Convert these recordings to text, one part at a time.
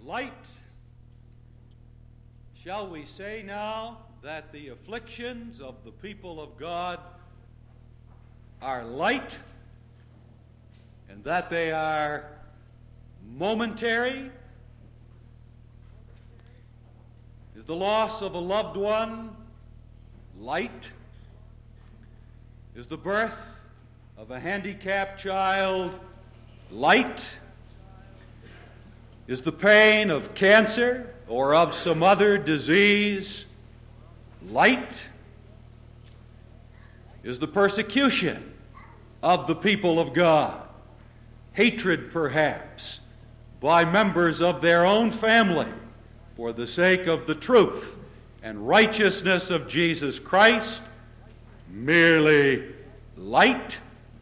light. Shall we say now that the afflictions of the people of God are light and that they are momentary? Is the loss of a loved one light? Is the birth of a handicapped child light? Is the pain of cancer or of some other disease light? Is the persecution of the people of God, hatred perhaps, by members of their own family for the sake of the truth and righteousness of Jesus Christ, merely light?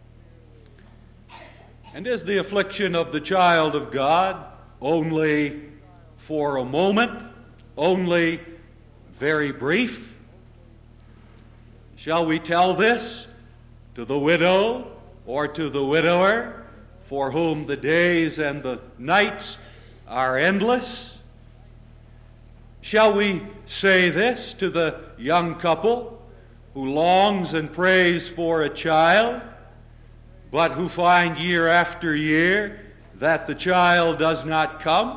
And is the affliction of the child of God only for a moment, only very brief? Shall we tell this to the widow or to the widower for whom the days and the nights are endless? Shall we say this to the young couple who longs and prays for a child, but who find year after year that the child does not come?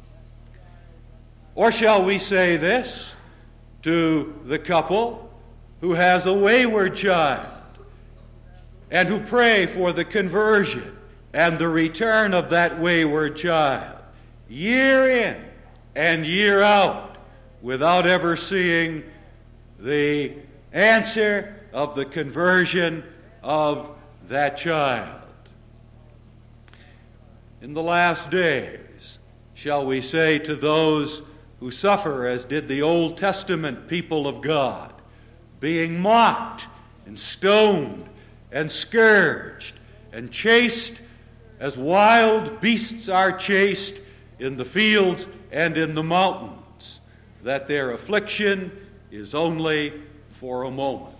Or shall we say this to the couple who has a wayward child and who pray for the conversion and the return of that wayward child year in and year out without ever seeing the answer of the conversion of that child? In the last days, shall we say to those who suffer as did the Old Testament people of God, being mocked and stoned and scourged and chased as wild beasts are chased in the fields and in the mountains, that their affliction is only for a moment?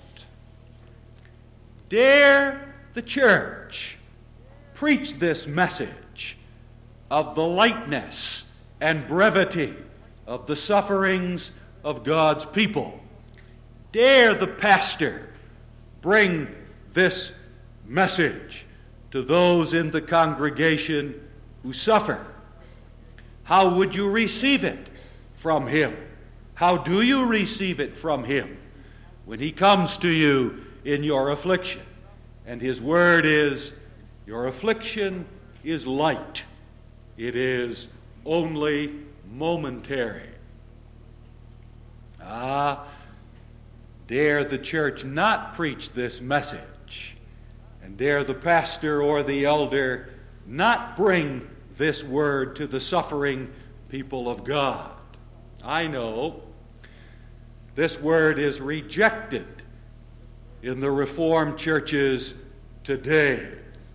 Dare the church preach this message of the lightness and brevity of the sufferings of God's people. Dare the pastor bring this message to those in the congregation who suffer. How would you receive it from him? How do you receive it from him when he comes to you in your affliction? And his word is, your affliction is light. It is only momentary. Dare the church not preach this message, and dare the pastor or the elder not bring this word to the suffering people of God. I know this word is rejected in the Reformed churches today.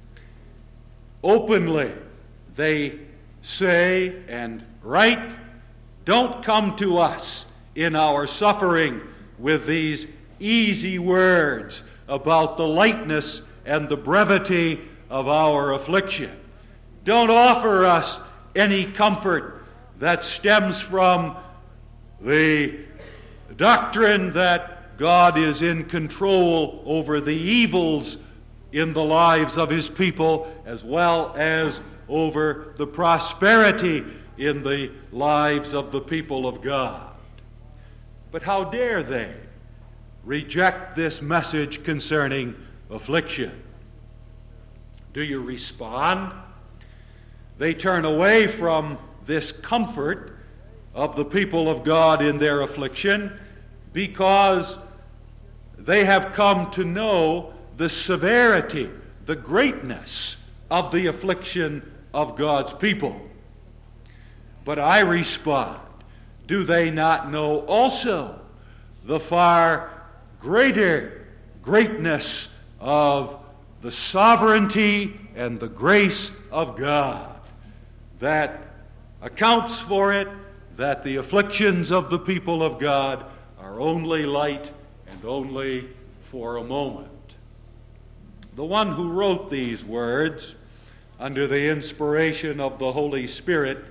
Openly, they say and write, don't come to us in our suffering with these easy words about the lightness and the brevity of our affliction. Don't offer us any comfort that stems from the doctrine that God is in control over the evils in the lives of his people, as well as over the prosperity in the lives of the people of God. But how dare they reject this message concerning affliction? Do you respond? They turn away from this comfort of the people of God in their affliction because they have come to know the severity, the greatness of the affliction of God's people. But I respond, do they not know also the far greater greatness of the sovereignty and the grace of God that accounts for it that the afflictions of the people of God are only light and only for a moment? The one who wrote these words under the inspiration of the Holy Spirit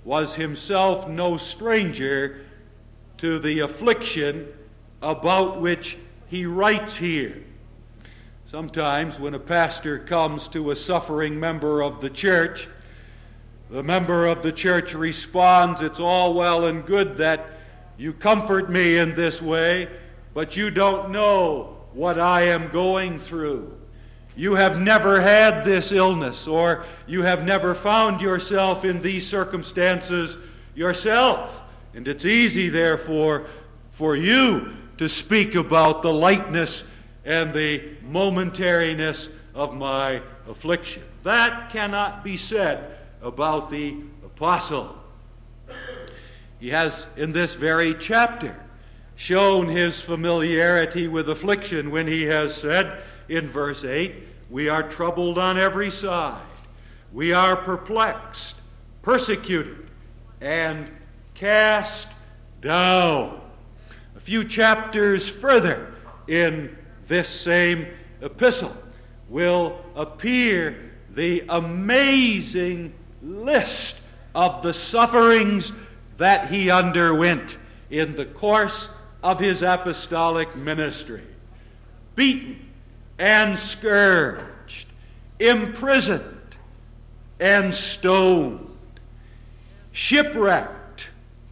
was himself no stranger to the affliction about which he writes here. Sometimes when a pastor comes to a suffering member of the church, the member of the church responds, "It's all well and good that you comfort me in this way, but you don't know what I am going through. You have never had this illness, or you have never found yourself in these circumstances yourself. And it's easy, therefore, for you to speak about the lightness and the momentariness of my affliction." That cannot be said about the apostle. He has, in this very chapter, shown his familiarity with affliction when he has said in verse 8, "We are troubled on every side. We are perplexed, persecuted, and cast down." A few chapters further in this same epistle will appear the amazing list of the sufferings that he underwent in the course of his apostolic ministry. Beaten and scourged, imprisoned and stoned, shipwrecked,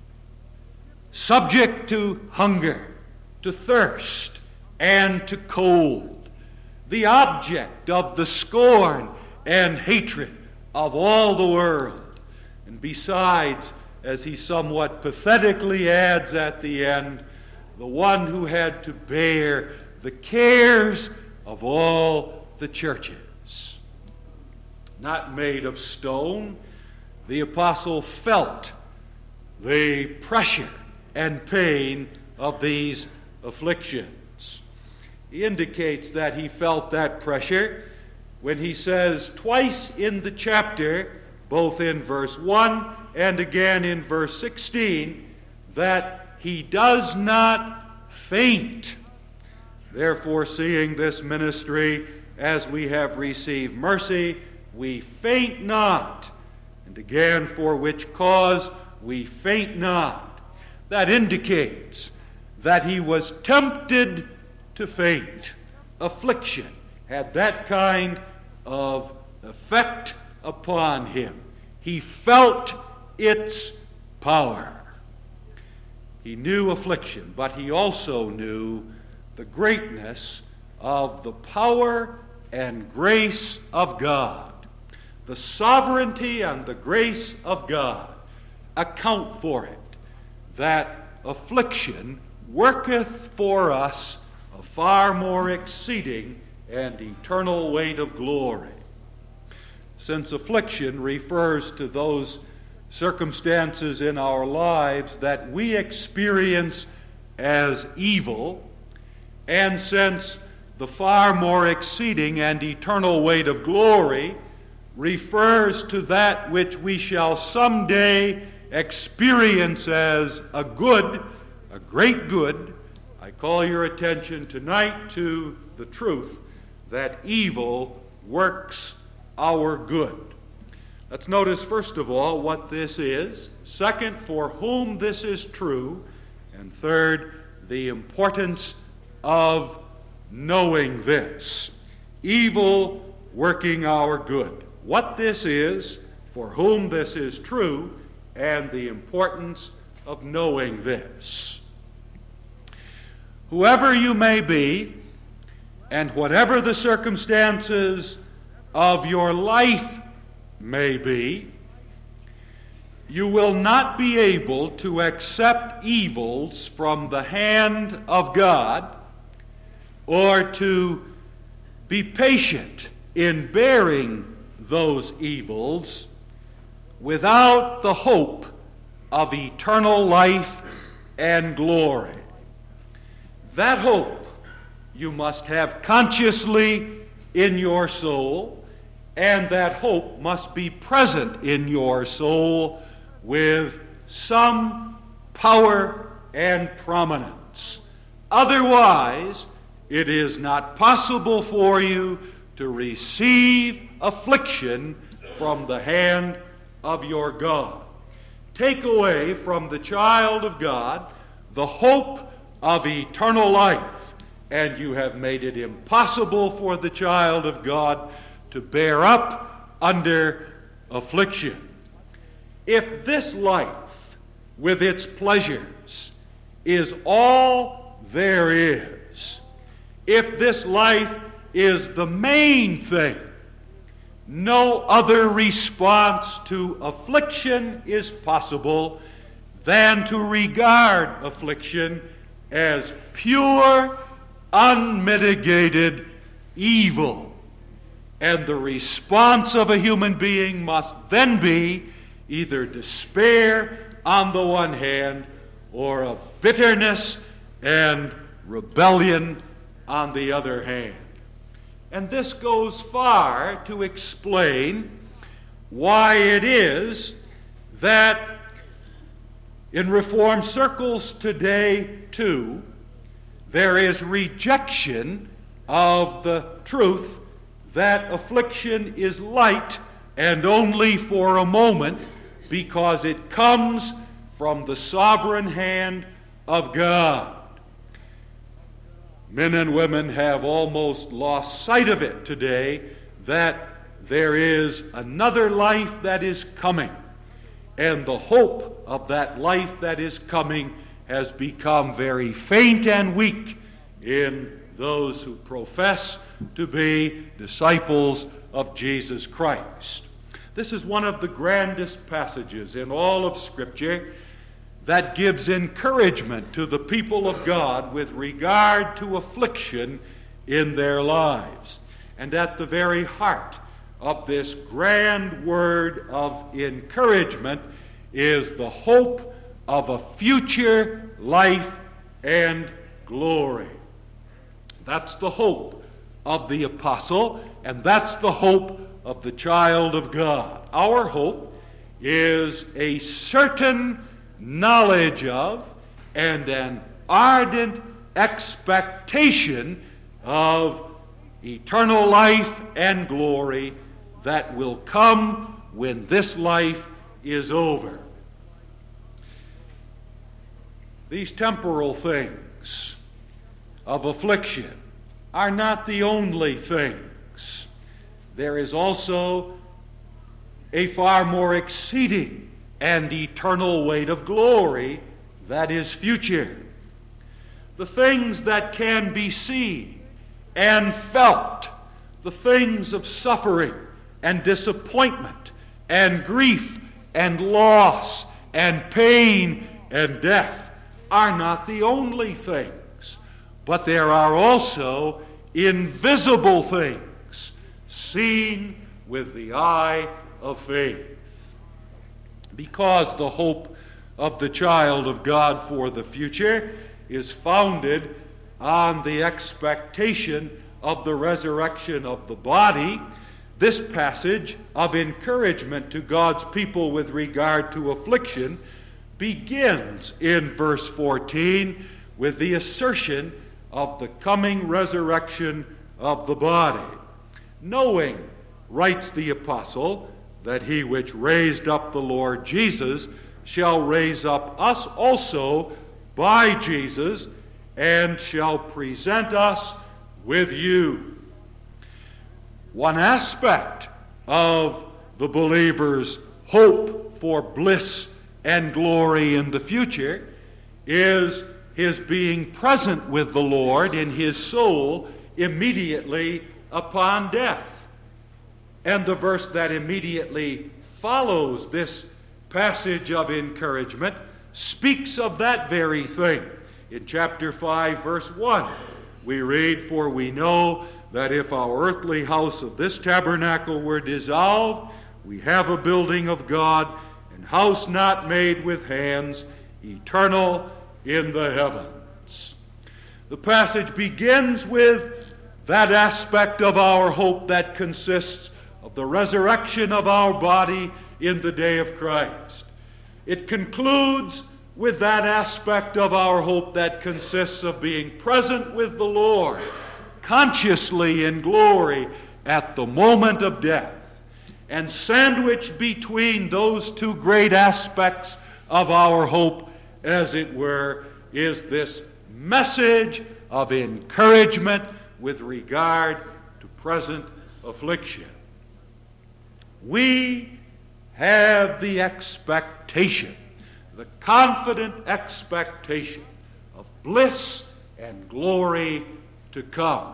subject to hunger, to thirst, and to cold, the object of the scorn and hatred of all the world. And besides, as he somewhat pathetically adds at the end, the one who had to bear the cares of all the churches. Not made of stone, the apostle felt the pressure and pain of these afflictions. He indicates that he felt that pressure when he says twice in the chapter, both in verse 1 and again in verse 16, that he does not faint. Therefore, seeing this ministry as we have received mercy, we faint not. And again, for which cause we faint not. That indicates that he was tempted to faint. Affliction had that kind of effect upon him. He felt its power. He knew affliction, but he also knew the greatness of the power and grace of God. The sovereignty and the grace of God account for it, that affliction worketh for us a far more exceeding and eternal weight of glory. Since affliction refers to those circumstances in our lives that we experience as evil, and since the far more exceeding and eternal weight of glory refers to that which we shall someday experience as a good, a great good, I call your attention tonight to the truth that evil works our good. Let's notice, first of all, what this is. Second, for whom this is true. And third, the importance of knowing this. Evil working our good. What this is, for whom this is true, and the importance of knowing this. Whoever you may be, and whatever the circumstances of your life may be, you will not be able to accept evils from the hand of God, or to be patient in bearing those evils without the hope of eternal life and glory. That hope you must have consciously in your soul, and that hope must be present in your soul with some power and prominence. Otherwise, it is not possible for you to receive affliction from the hand of your God. take away from the child of God the hope of eternal life, and you have made it impossible for the child of God to bear up under affliction. If this life, with its pleasures, is all there is, if this life is the main thing, no other response to affliction is possible than to regard affliction as pure, unmitigated evil. And the response of a human being must then be either despair on the one hand, or a bitterness and rebellion on the other hand. And this goes far to explain why it is that in Reformed circles today, too, there is rejection of the truth that affliction is light and only for a moment, because it comes from the sovereign hand of God. Men and women have almost lost sight of it today, that there is another life that is coming, and the hope of that life that is coming has become very faint and weak in those who profess to be disciples of Jesus Christ. This is one of the grandest passages in all of Scripture that gives encouragement to the people of God with regard to affliction in their lives. And at the very heart of this grand word of encouragement is the hope of a future life and glory. That's the hope of the apostle, and that's the hope of the child of God. Our hope is a certain knowledge of and an ardent expectation of eternal life and glory that will come when this life is over. These temporal things of affliction are not the only things. There is also a far more exceeding and eternal weight of glory that is future. The things that can be seen and felt, the things of suffering and disappointment and grief and loss and pain and death, are not the only things, but there are also invisible things seen with the eye of faith. Because the hope of the child of God for the future is founded on the expectation of the resurrection of the body, this passage of encouragement to God's people with regard to affliction begins in verse 14 with the assertion of the coming resurrection of the body. Knowing, writes the apostle, that he which raised up the Lord Jesus shall raise up us also by Jesus, and shall present us with you. One aspect of the believer's hope for bliss and glory in the future is his being present with the Lord in his soul immediately upon death. And the verse that immediately follows this passage of encouragement speaks of that very thing. In chapter 5, verse 1, we read, "For we know that if our earthly house of this tabernacle were dissolved, we have a building of God, an house not made with hands, eternal in the heavens." The passage begins with that aspect of our hope that consists of the resurrection of our body in the day of Christ. It concludes with that aspect of our hope that consists of being present with the Lord, consciously in glory at the moment of death. And sandwiched between those two great aspects of our hope, as it were, is this message of encouragement with regard to present affliction. We have the expectation, the confident expectation of bliss and glory to come.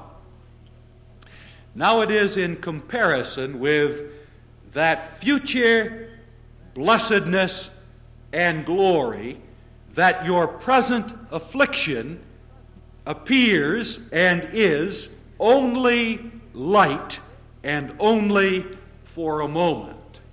Now it is in comparison with that future blessedness and glory that your present affliction appears and is only light and only for a moment.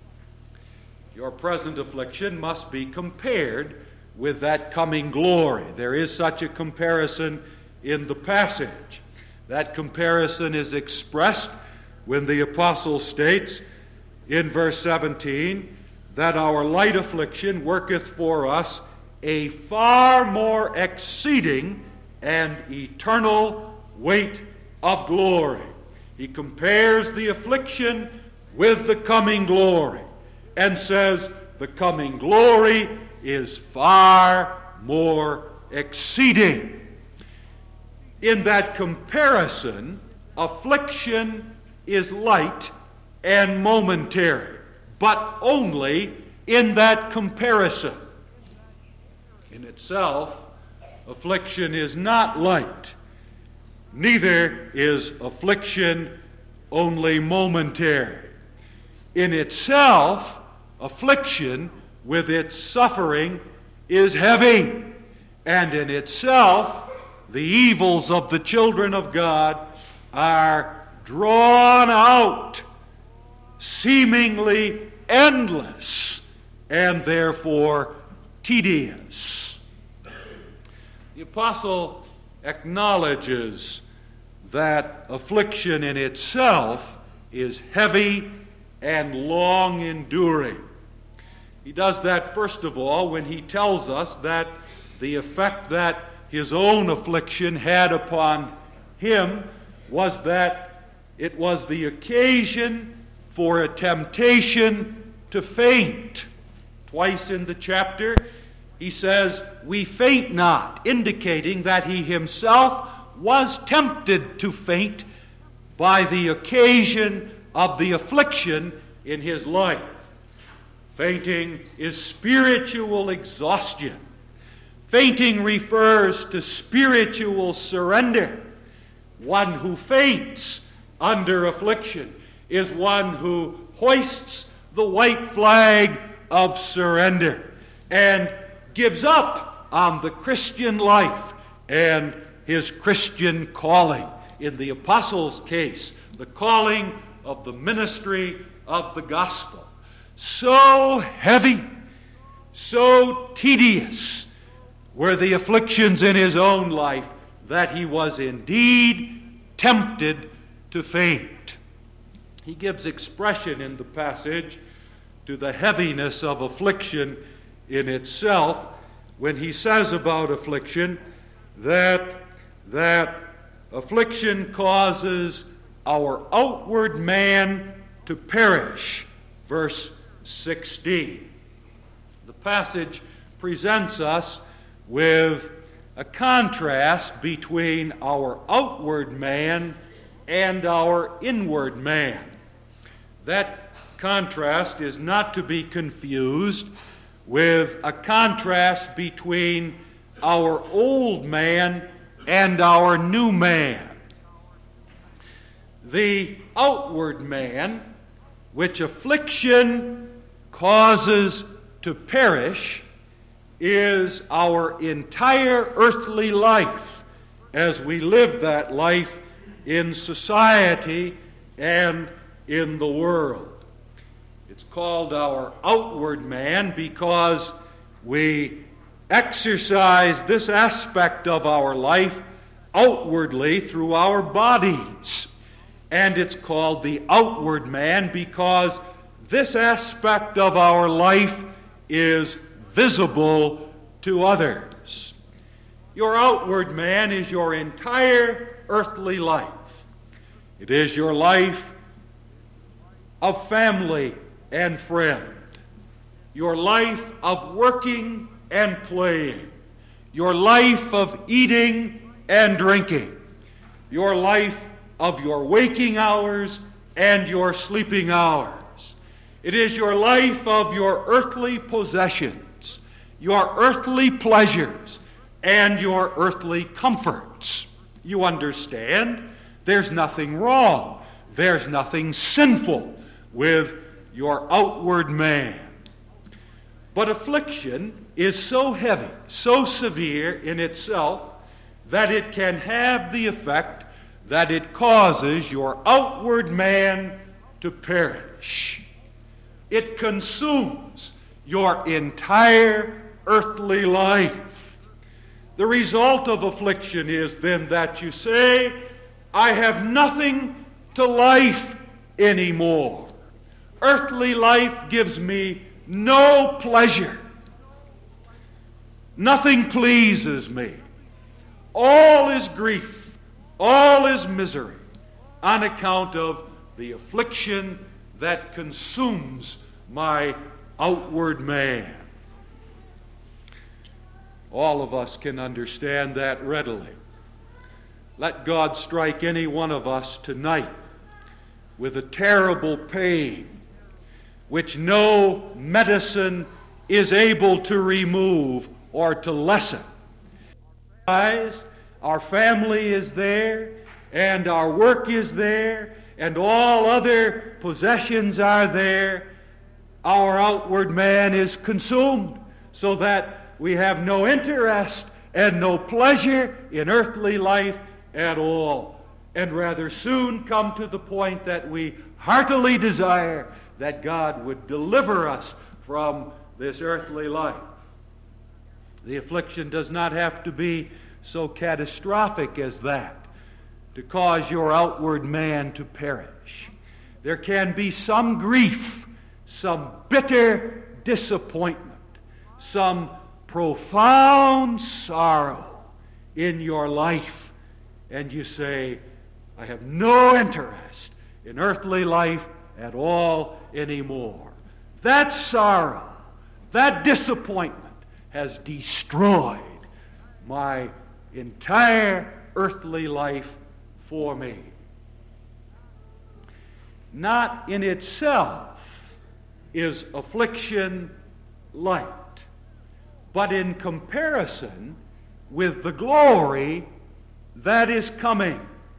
Your present affliction must be compared with that coming glory. There is such a comparison in the passage. That comparison is expressed when the apostle states in verse 17 that our light affliction worketh for us a far more exceeding and eternal weight of glory. He compares the affliction with the coming glory and says the coming glory is far more exceeding. In that comparison, affliction is light and momentary, but only in that comparison. In itself, affliction is not light, neither is affliction only momentary. In itself, affliction with its suffering is heavy, and in itself, the evils of the children of God are drawn out, seemingly endless, and therefore tedious. The apostle acknowledges that affliction in itself is heavy and long enduring. He does that, first of all, when he tells us that the effect that his own affliction had upon him was that it was the occasion for a temptation to faint. Twice in the chapter, he says, "We faint not," indicating that he himself was tempted to faint by the occasion of the affliction in his life. Fainting is spiritual exhaustion. Fainting refers to spiritual surrender. One who faints under affliction is one who hoists the white flag of surrender and gives up on the Christian life and his Christian calling. In the apostles' case, the calling of the ministry of the gospel. So heavy, so tedious were the afflictions in his own life that he was indeed tempted to faint. He gives expression in the passage to the heaviness of affliction in itself when he says about affliction that affliction causes our outward man to perish. Verse 16. The passage presents us with a contrast between our outward man and our inward man. That contrast is not to be confused with a contrast between our old man and our new man. The outward man, which affliction causes to perish, is our entire earthly life as we live that life in society and in the world. It's called our outward man because we exercise this aspect of our life outwardly through our bodies. And it's called the outward man because this aspect of our life is visible to others. Your outward man is your entire earthly life. It is your life of family and friend, your life of working and playing, your life of eating and drinking, your life of your waking hours and your sleeping hours. It is your life of your earthly possessions, your earthly pleasures, and your earthly comforts. You understand? There's nothing wrong. There's nothing sinful with your outward man. But affliction is so heavy, so severe in itself, that it can have the effect that it causes your outward man to perish. It consumes your entire earthly life. The result of affliction is then that you say, I have nothing to life anymore. Earthly life gives me no pleasure. Nothing pleases me. All is grief, all is misery, on account of the affliction that consumes my outward man. All of us can understand that readily. Let God strike any one of us tonight with a terrible pain which no medicine is able to remove or to lessen. Our family is there, and our work is there, and all other possessions are there. Our outward man is consumed, so that we have no interest and no pleasure in earthly life at all, and rather soon come to the point that we heartily desire that God would deliver us from this earthly life. The affliction does not have to be so catastrophic as that to cause your outward man to perish. There can be some grief, some bitter disappointment, some profound sorrow in your life, and you say, I have no interest in earthly life at all anymore. That sorrow, that disappointment has destroyed my entire earthly life for me. Not in itself is affliction light, but in comparison with the glory that is coming.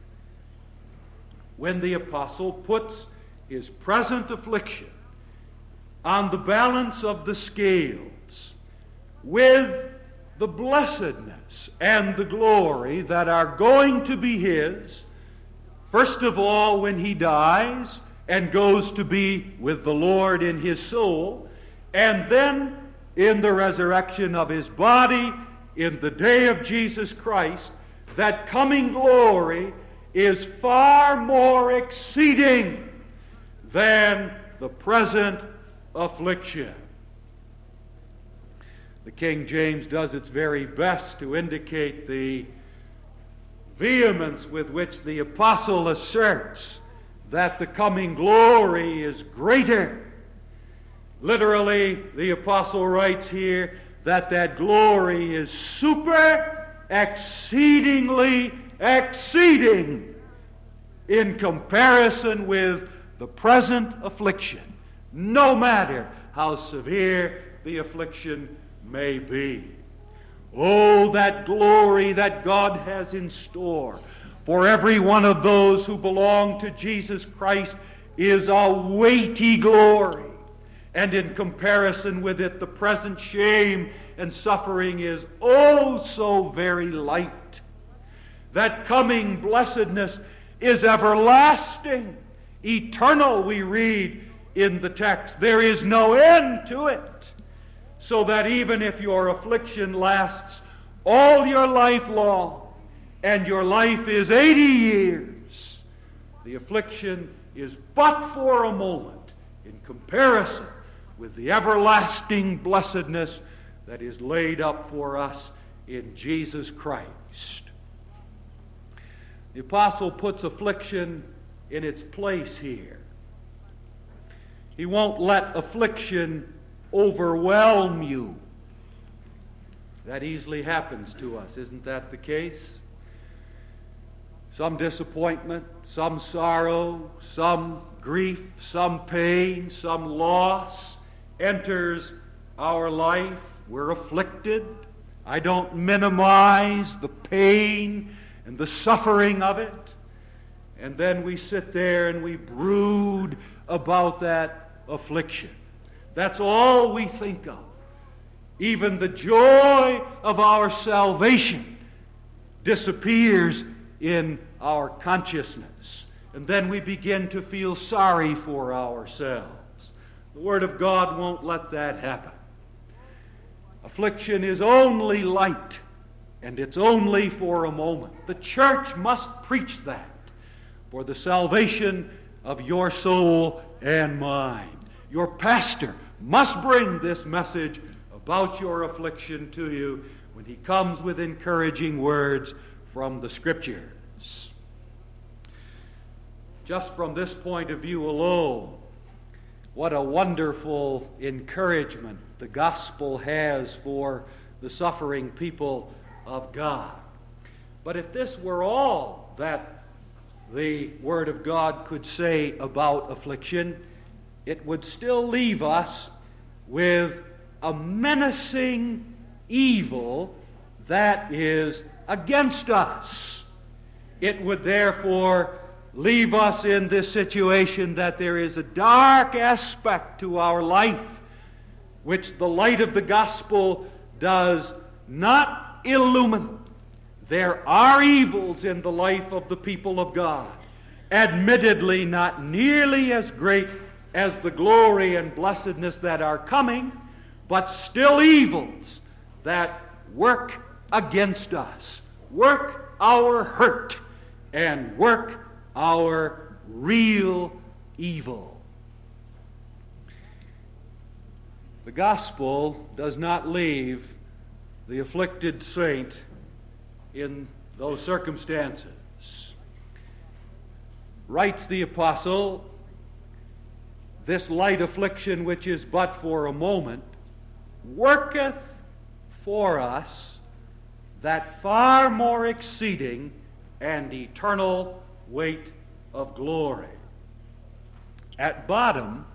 When the apostle puts his present affliction on the balance of the scales with the blessedness and the glory that are going to be his, first of all when he dies and goes to be with the Lord in his soul, and then in the resurrection of his body in the day of Jesus Christ, that coming glory is far more exceeding than the present affliction. The King James does its very best to indicate the vehemence with which the apostle asserts that the coming glory is greater. Literally, the apostle writes here that glory is super exceedingly exceeding in comparison with the present affliction, no matter how severe the affliction may be. Oh, that glory that God has in store for every one of those who belong to Jesus Christ is a weighty glory. And in comparison with it, the present shame and suffering is oh so very light. That coming blessedness is everlasting, eternal, we read in the text. There is no end to it. So that even if your affliction lasts all your life long, and your life is 80 years, the affliction is but for a moment in comparison with the everlasting blessedness that is laid up for us in Jesus Christ. The apostle puts affliction in its place here. He won't let affliction overwhelm you. That easily happens to us, isn't that the case? Some disappointment, some sorrow, some grief, some pain, some loss enters our life. We're afflicted. I don't minimize the pain and the suffering of it. And then we sit there and we brood about that affliction. That's all we think of. Even the joy of our salvation disappears in our consciousness. And then we begin to feel sorry for ourselves. The Word of God won't let that happen. Affliction is only light, and it's only for a moment. The church must preach that for the salvation of your soul and mine. Your pastor must bring this message about your affliction to you when he comes with encouraging words from the Scriptures. Just from this point of view alone, what a wonderful encouragement the gospel has for the suffering people of God. But if this were all that the Word of God could say about affliction, it would still leave us with a menacing evil that is against us. It would therefore leave us in this situation that there is a dark aspect to our life which the light of the gospel does not illumine. There are evils in the life of the people of God, admittedly not nearly as great as the glory and blessedness that are coming, but still evils that work against us, work our hurt, and work our real evil. The gospel does not leave the afflicted saint in those circumstances. Writes the apostle, this light affliction which is but for a moment worketh for us that far more exceeding and eternal weight of glory. At bottom,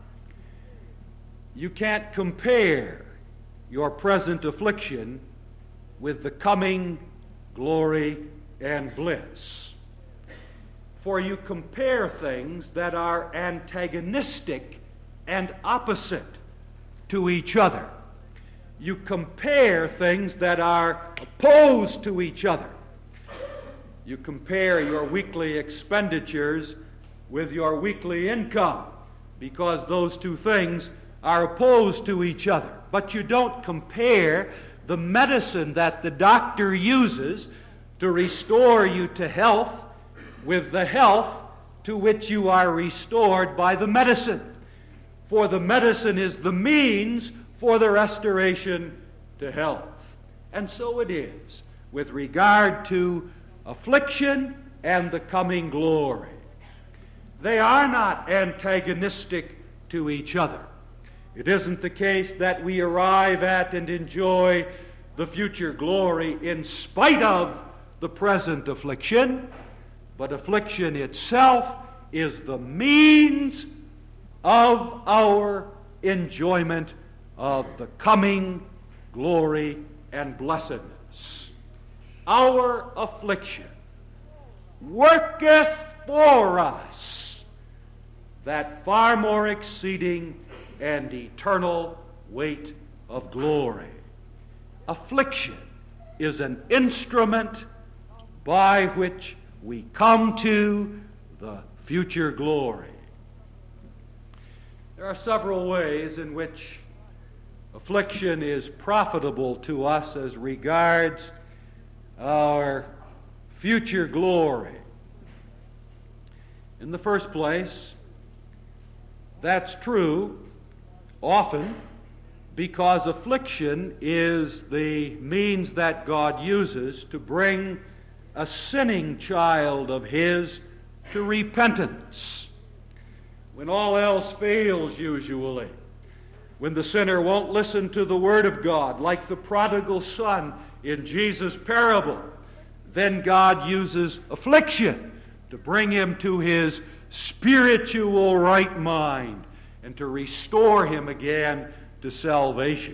you can't compare your present affliction with the coming glory and bliss. For you compare things that are antagonistic and opposite to each other. You compare things that are opposed to each other. You compare your weekly expenditures with your weekly income, because those two things are opposed to each other. But you don't compare the medicine that the doctor uses to restore you to health with the health to which you are restored by the medicine. For the medicine is the means for the restoration to health. And so it is with regard to affliction and the coming glory. They are not antagonistic to each other. It isn't the case that we arrive at and enjoy the future glory in spite of the present affliction, but affliction itself is the means of our enjoyment of the coming glory and blessedness. Our affliction worketh for us that far more exceeding and eternal weight of glory. Affliction is an instrument by which we come to the future glory. There are several ways in which affliction is profitable to us as regards our future glory. In the first place, that's true often because affliction is the means that God uses to bring a sinning child of His to repentance. when all else fails usually, when the sinner won't listen to the Word of God, like the prodigal son in Jesus' parable, then God uses affliction to bring him to his spiritual right mind and to restore him again to salvation.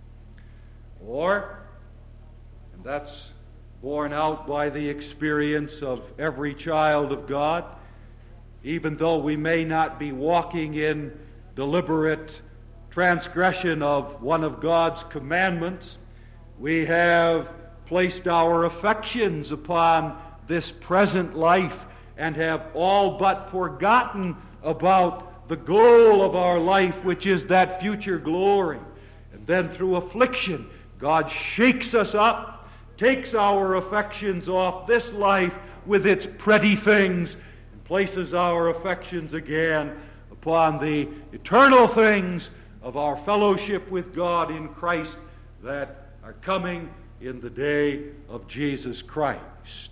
Or, and that's borne out by the experience of every child of God, even though we may not be walking in deliberate transgression of one of God's commandments, we have placed our affections upon this present life and have all but forgotten about the goal of our life, which is that future glory. And then through affliction, God shakes us up, takes our affections off this life with its pretty things, and places our affections again upon the eternal things of our fellowship with God in Christ that are coming in the day of Jesus Christ.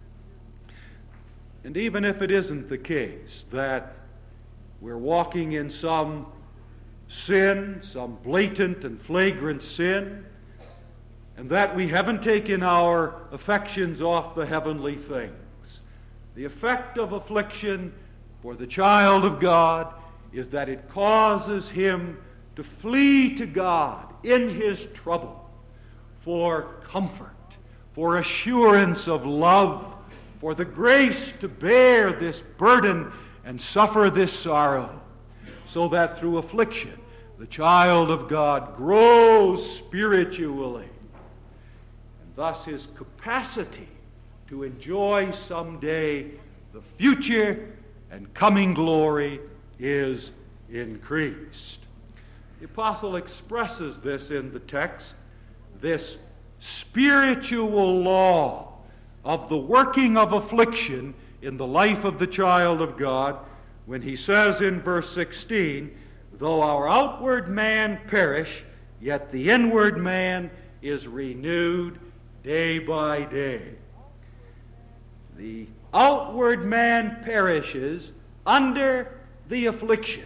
And even if it isn't the case that we're walking in some sin, some blatant and flagrant sin, and that we haven't taken our affections off the heavenly things, the effect of affliction for the child of God is that it causes him to flee to God in his trouble for comfort, for assurance of love, for the grace to bear this burden and suffer this sorrow, so that through affliction the child of God grows spiritually, and thus his capacity to enjoy someday the future and coming glory is increased. The apostle expresses this in the text, this spiritual law of the working of affliction in the life of the child of God, when he says in verse 16, though our outward man perish, yet the inward man is renewed day by day. The outward man perishes under the affliction.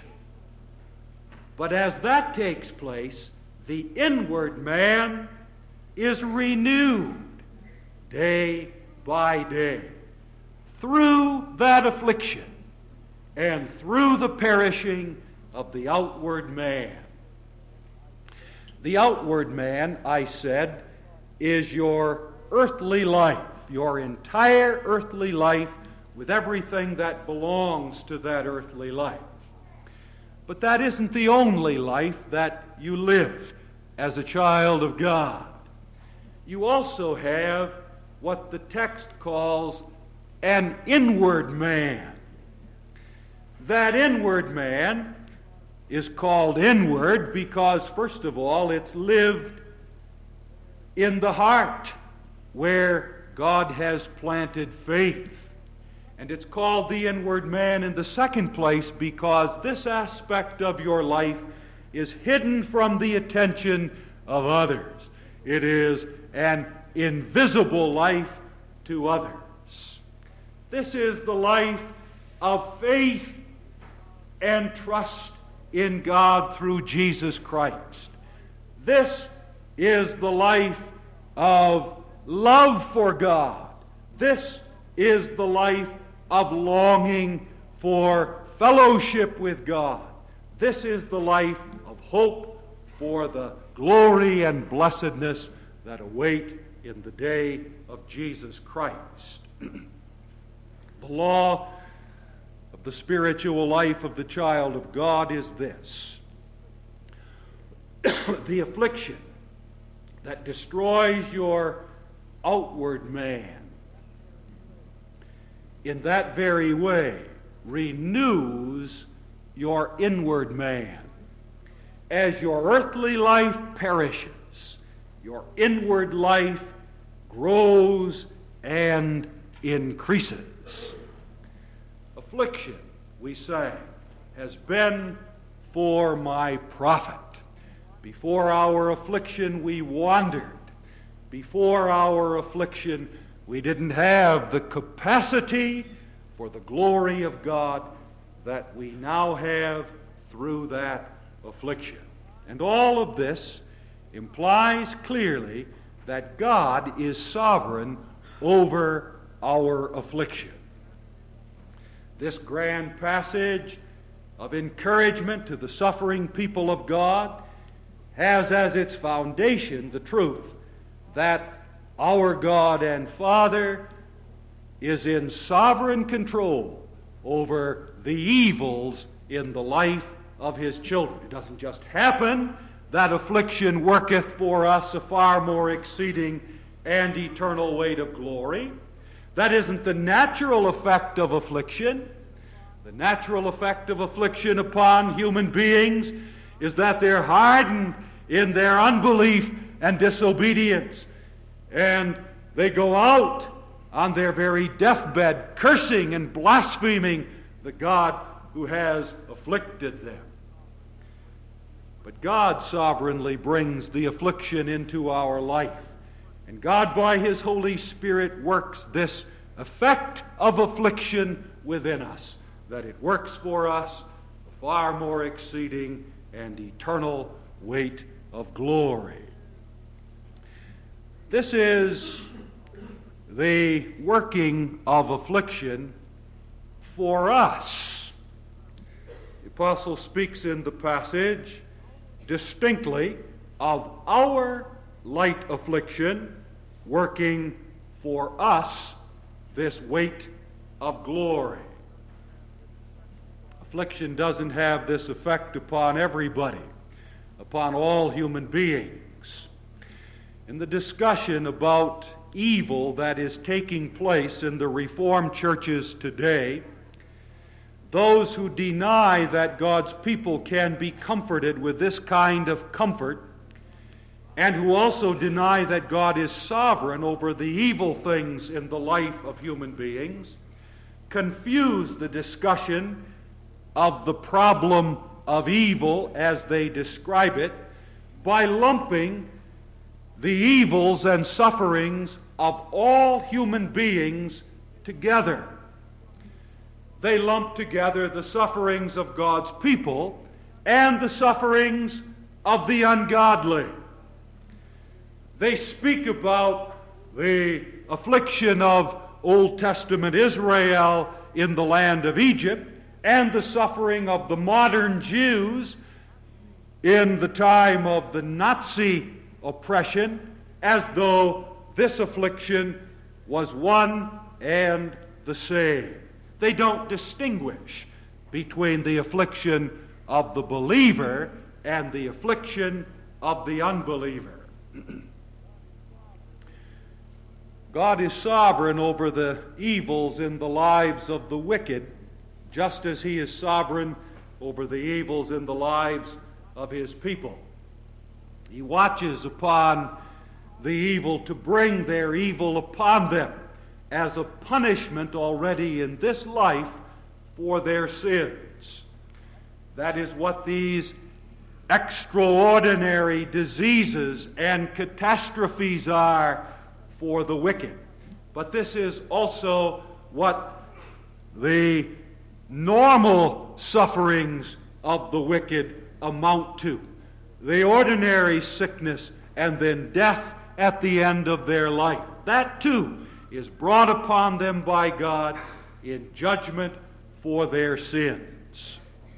But as that takes place, the inward man is renewed day by day through that affliction and through the perishing of the outward man. The outward man, I said, is your earthly life, your entire earthly life with everything that belongs to that earthly life. But that isn't the only life that you live as a child of God. You also have what the text calls an inward man. That inward man is called inward because, first of all, it's lived in the heart where God has planted faith. And it's called the inward man in the second place because this aspect of your life is hidden from the attention of others. It is an invisible life to others. This is the life of faith and trust in God through Jesus Christ. This is the life of love for God. This is the life of longing for fellowship with God. This is the life of hope for the glory and blessedness that await in the day of Jesus Christ. The law of the spiritual life of the child of God is this: the affliction that destroys your outward man in that very way renews your inward man. As your earthly life perishes, your inward life grows and increases. Affliction, we sang, has been for my profit. Before our affliction we wandered. Before our affliction we didn't have the capacity for the glory of God that we now have through that affliction. And all of this implies clearly that God is sovereign over our affliction. This grand passage of encouragement to the suffering people of God has as its foundation the truth that our God and Father is in sovereign control over the evils in the life of His children. It doesn't just happen that affliction worketh for us a far more exceeding and eternal weight of glory. That isn't the natural effect of affliction. The natural effect of affliction upon human beings is that they're hardened in their unbelief and disobedience, and they go out on their very deathbed cursing and blaspheming the God who has afflicted them. But God sovereignly brings the affliction into our life, and God by His Holy Spirit works this effect of affliction within us, that it works for us a far more exceeding and eternal weight of glory. This is the working of affliction for us. The apostle speaks in the passage distinctly of our light affliction working for us this weight of glory. Affliction doesn't have this effect upon everybody, upon all human beings. In the discussion about evil that is taking place in the Reformed churches today, those who deny that God's people can be comforted with this kind of comfort, and who also deny that God is sovereign over the evil things in the life of human beings, confuse the discussion of the problem of evil as they describe it by lumping the evils and sufferings of all human beings together. They lump together the sufferings of God's people and the sufferings of the ungodly. They speak about the affliction of Old Testament Israel in the land of Egypt and the suffering of the modern Jews in the time of the Nazi oppression, as though this affliction was one and the same. They don't distinguish between the affliction of the believer and the affliction of the unbeliever. God is sovereign over the evils in the lives of the wicked, just as He is sovereign over the evils in the lives of His people. He watches upon the evil to bring their evil upon them as a punishment already in this life for their sins. That is what these extraordinary diseases and catastrophes are for the wicked. But this is also what the normal sufferings of the wicked amount to. The ordinary sickness and then death at the end of their life. That too is brought upon them by God in judgment for their sins.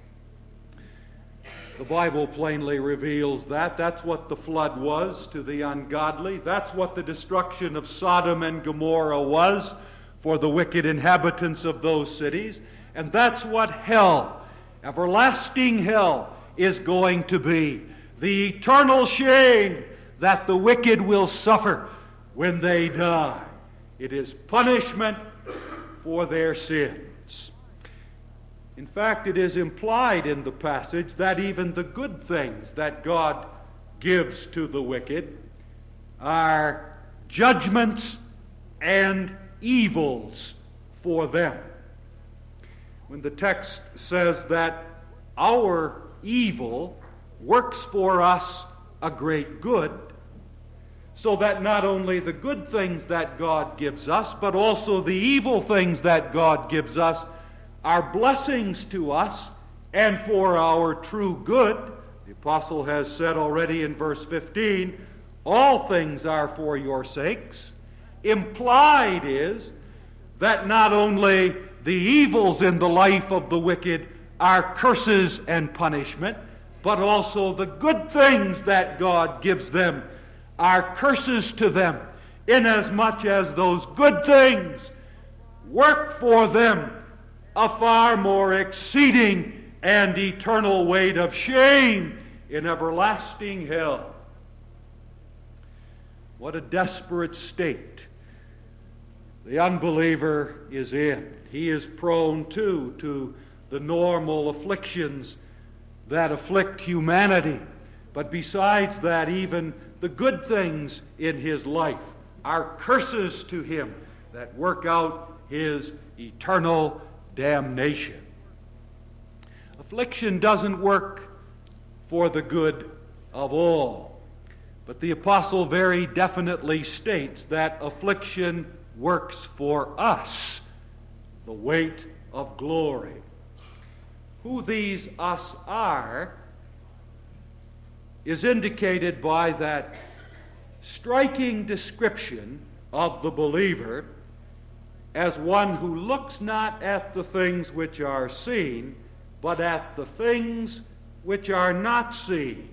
The Bible plainly reveals that. That's what the flood was to the ungodly. That's what the destruction of Sodom and Gomorrah was for the wicked inhabitants of those cities. And that's what hell, everlasting hell, is going to be. The eternal shame that the wicked will suffer when they die. It is punishment for their sins. In fact, it is implied in the passage that even the good things that God gives to the wicked are judgments and evils for them. When the text says that our evil works for us a great good, so that not only the good things that God gives us, but also the evil things that God gives us are blessings to us and for our true good. The apostle has said already in verse 15, all things are for your sakes. Implied is that not only the evils in the life of the wicked are curses and punishment, but also the good things that God gives them are curses to them, inasmuch as those good things work for them a far more exceeding and eternal weight of shame in everlasting hell. What a desperate state the unbeliever is in. He is prone, too, to the normal afflictions that afflict humanity. But besides that, even the good things in his life are curses to him that work out his eternal damnation. Affliction doesn't work for the good of all. But the apostle very definitely states that affliction works for us, the weight of glory. Who these us are is indicated by that striking description of the believer as one who looks not at the things which are seen, but at the things which are not seen.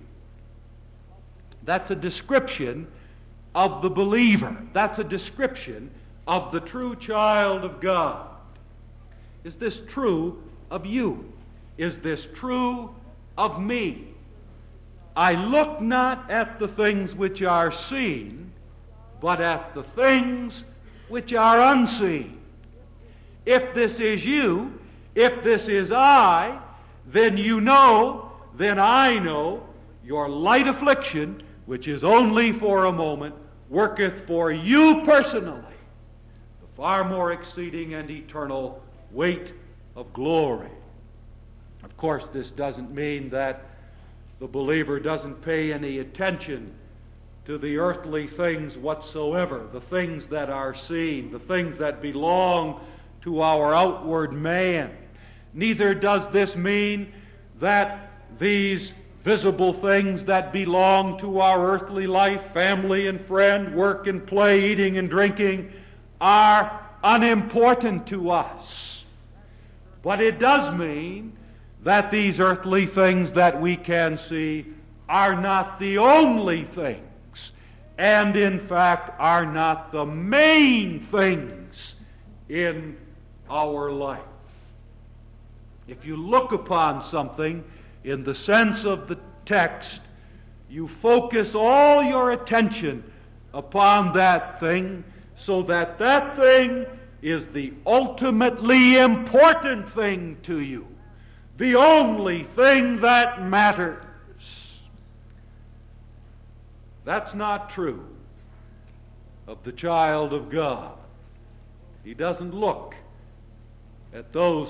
That's a description of the believer. That's a description of the true child of God. Is this true of you? Is this true of me? I look not at the things which are seen, but at the things which are unseen. If this is you, if this is I, then you know, then I know, your light affliction, which is only for a moment, worketh for you personally the far more exceeding and eternal weight of glory. Of course, this doesn't mean that the believer doesn't pay any attention to the earthly things whatsoever, the things that are seen, the things that belong to our outward man. Neither does this mean that these visible things that belong to our earthly life, family and friend, work and play, eating and drinking, are unimportant to us. But it does mean that these earthly things that we can see are not the only things, and in fact are not the main things in our life. If you look upon something in the sense of the text, you focus all your attention upon that thing, so that that thing is the ultimately important thing to you, the only thing that matters. That's not true of the child of God. He doesn't look at those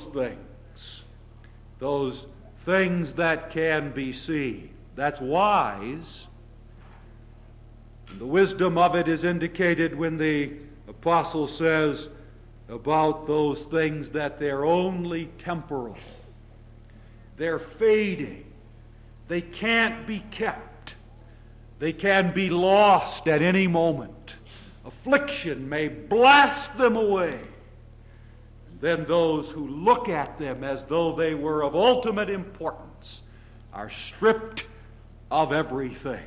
things that can be seen. That's wise. And the wisdom of it is indicated when the apostle says about those things that they're only temporal. They're fading. They can't be kept. They can be lost at any moment. Affliction may blast them away. Then those who look at them as though they were of ultimate importance are stripped of everything.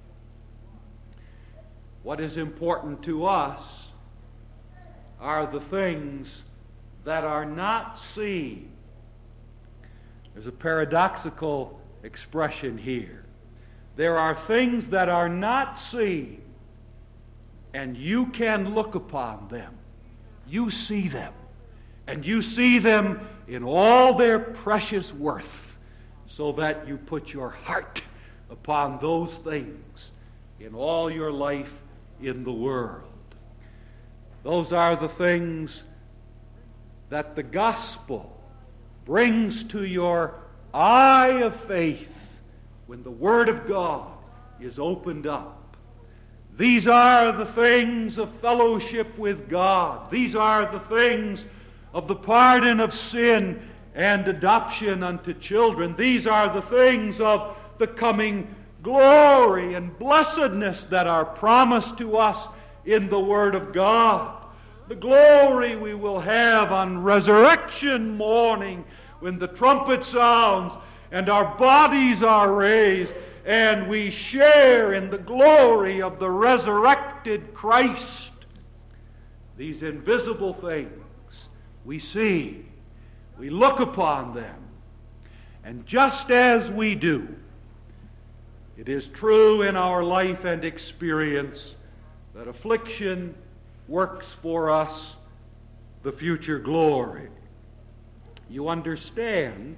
What is important to us are the things that are not seen. There's a paradoxical expression here. There are things that are not seen, and you can look upon them. You see them. And you see them in all their precious worth, so that you put your heart upon those things in all your life in the world. Those are the things that the gospel brings to your eye of faith when the Word of God is opened up. These are the things of fellowship with God. These are the things of the pardon of sin and adoption unto children. These are the things of the coming glory and blessedness that are promised to us in the Word of God. The glory we will have on resurrection morning when the trumpet sounds and our bodies are raised and we share in the glory of the resurrected Christ. These invisible things we see, we look upon them, and just as we do, it is true in our life and experience that affliction works for us the future glory. You understand,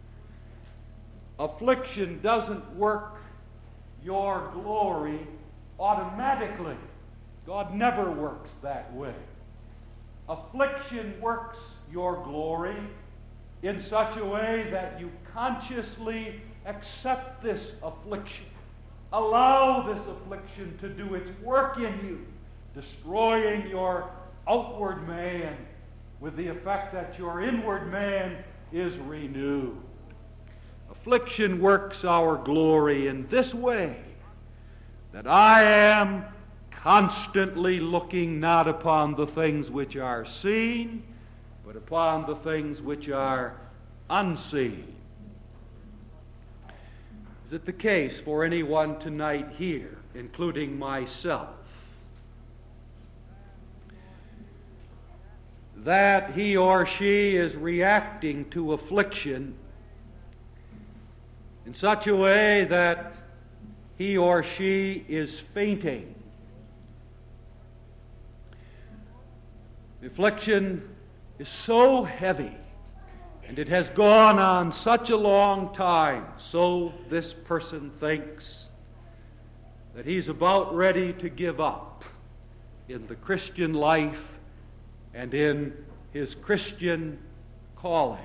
affliction doesn't work your glory automatically. God never works that way. Affliction works your glory in such a way that you consciously accept this affliction. Allow this affliction to do its work in you, destroying your outward man with the effect that your inward man is renewed. Affliction works our glory in this way, that I am constantly looking not upon the things which are seen, but upon the things which are unseen. Is it the case for anyone tonight here, including myself, that he or she is reacting to affliction in such a way that he or she is fainting? The affliction is so heavy, and it has gone on such a long time, so this person thinks, that he's about ready to give up in the Christian life and in his Christian calling.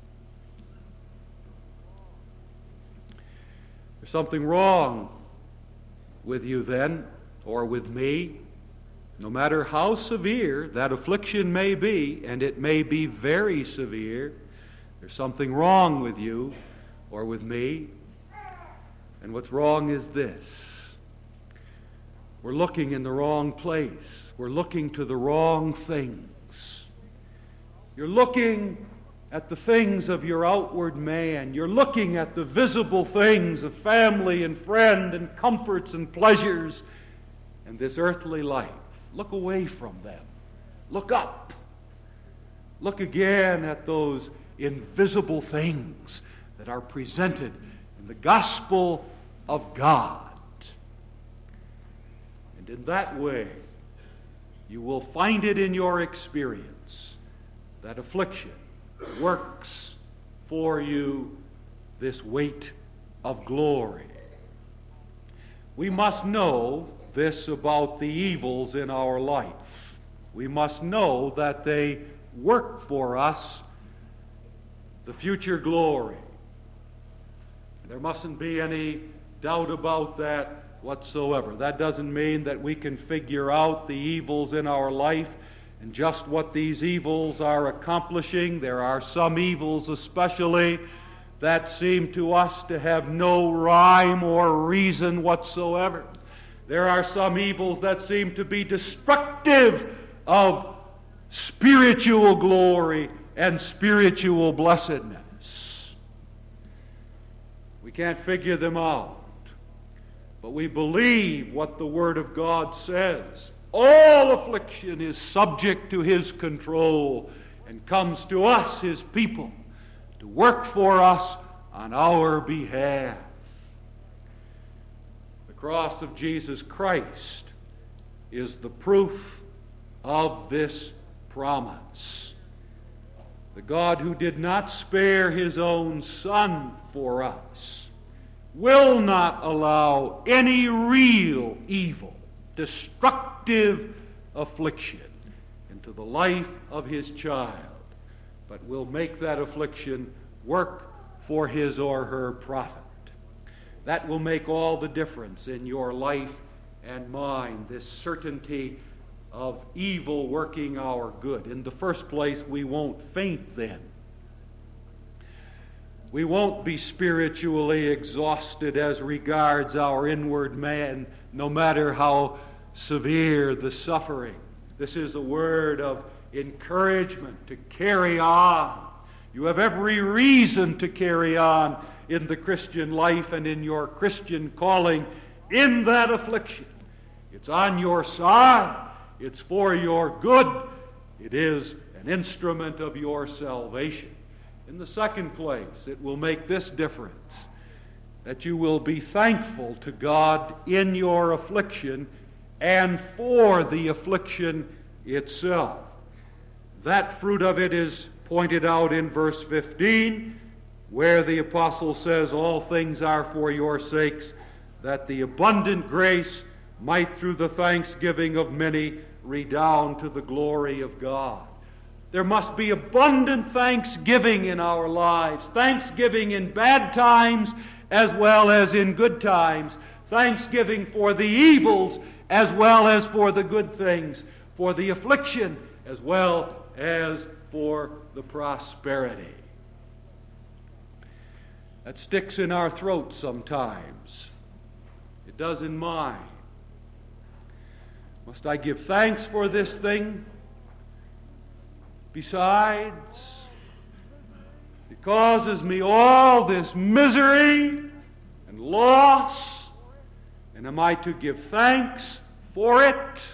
There's something wrong with you then, or with me. No matter how severe that affliction may be, and it may be very severe, there's something wrong with you or with me. And what's wrong is this: we're looking in the wrong place. We're looking to the wrong things. You're looking at the things of your outward man. You're looking at the visible things of family and friend and comforts and pleasures and this earthly life. Look away from them. Look up. Look again at those invisible things that are presented in the gospel of God. And in that way, you will find it in your experience that affliction works for you this weight of glory. We must know this about the evils in our life. We must know that they work for us the future glory. There mustn't be any doubt about that whatsoever. That doesn't mean that we can figure out the evils in our life and just what these evils are accomplishing. There are some evils especially that seem to us to have no rhyme or reason whatsoever. There are some evils that seem to be destructive of spiritual glory and spiritual blessedness. We can't figure them out, but we believe what the Word of God says. All affliction is subject to His control and comes to us, His people, to work for us on our behalf. The cross of Jesus Christ is the proof of this promise. The God who did not spare His own Son for us will not allow any real evil, destructive affliction into the life of His child, but will make that affliction work for his or her profit. That will make all the difference in your life and mine, this certainty of evil working our good. In the first place, we won't faint then. We won't be spiritually exhausted as regards our inward man, no matter how severe the suffering. This is a word of encouragement to carry on. You have every reason to carry on in the Christian life and in your Christian calling in that affliction. It's on your side. It's for your good. It is an instrument of your salvation. In the second place, it will make this difference, that you will be thankful to God in your affliction and for the affliction itself. That fruit of it is pointed out in verse 15, where the apostle says, "All things are for your sakes, that the abundant grace might through the thanksgiving of many redound to the glory of God." There must be abundant thanksgiving in our lives, thanksgiving in bad times as well as in good times, thanksgiving for the evils as well as for the good things, for the affliction as well as for the prosperity. That sticks in our throats sometimes. It does in mine. Must I give thanks for this thing? Besides, it causes me all this misery and loss, and am I to give thanks for it?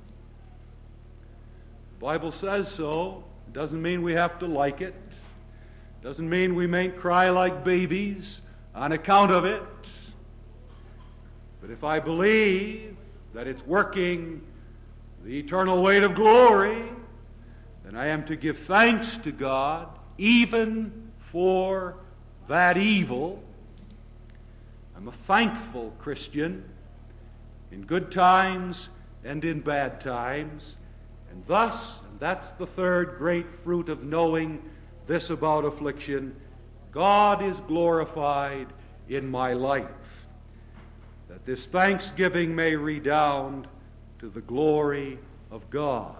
The Bible says so. It doesn't mean we have to like it. It doesn't mean we may cry like babies on account of it. But if I believe that it's working the eternal weight of glory, then I am to give thanks to God even for that evil. I'm a thankful Christian in good times and in bad times. And thus, and that's the third great fruit of knowing this about affliction, God is glorified in my life, that this thanksgiving may redound to the glory of God.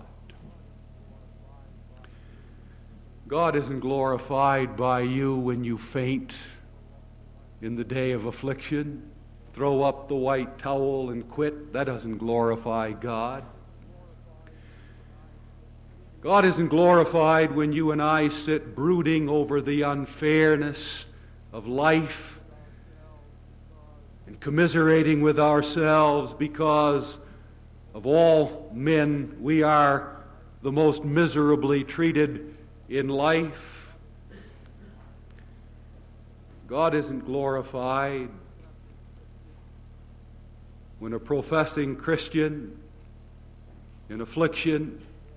God isn't glorified by you when you faint in the day of affliction, throw up the white towel and quit. That doesn't glorify God. God isn't glorified when you and I sit brooding over the unfairness of life and commiserating with ourselves because of all men we are the most miserably treated in life. God isn't glorified when a professing Christian in affliction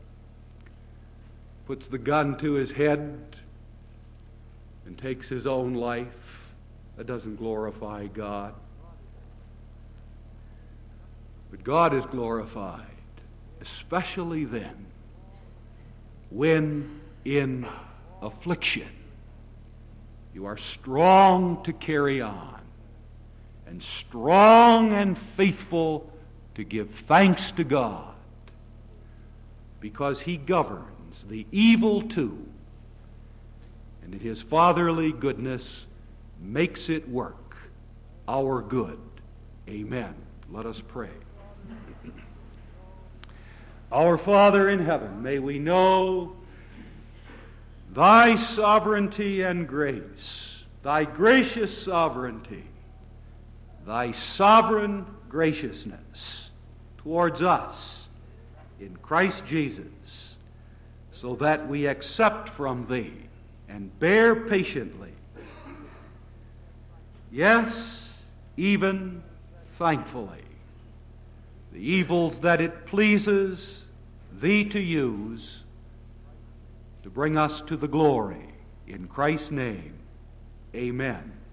puts the gun to his head and takes his own life. That doesn't glorify God. But God is glorified, especially then, when in affliction you are strong to carry on, and strong and faithful to give thanks to God, because He governs the evil too, and in His fatherly goodness makes it work our good. Amen. Let us pray. Our Father in heaven, may we know Thy sovereignty and grace, Thy gracious sovereignty, Thy sovereign graciousness towards us in Christ Jesus, so that we accept from Thee and bear patiently, yes, even thankfully, the evils that it pleases Thee to use to bring us to the glory. In Christ's name, amen.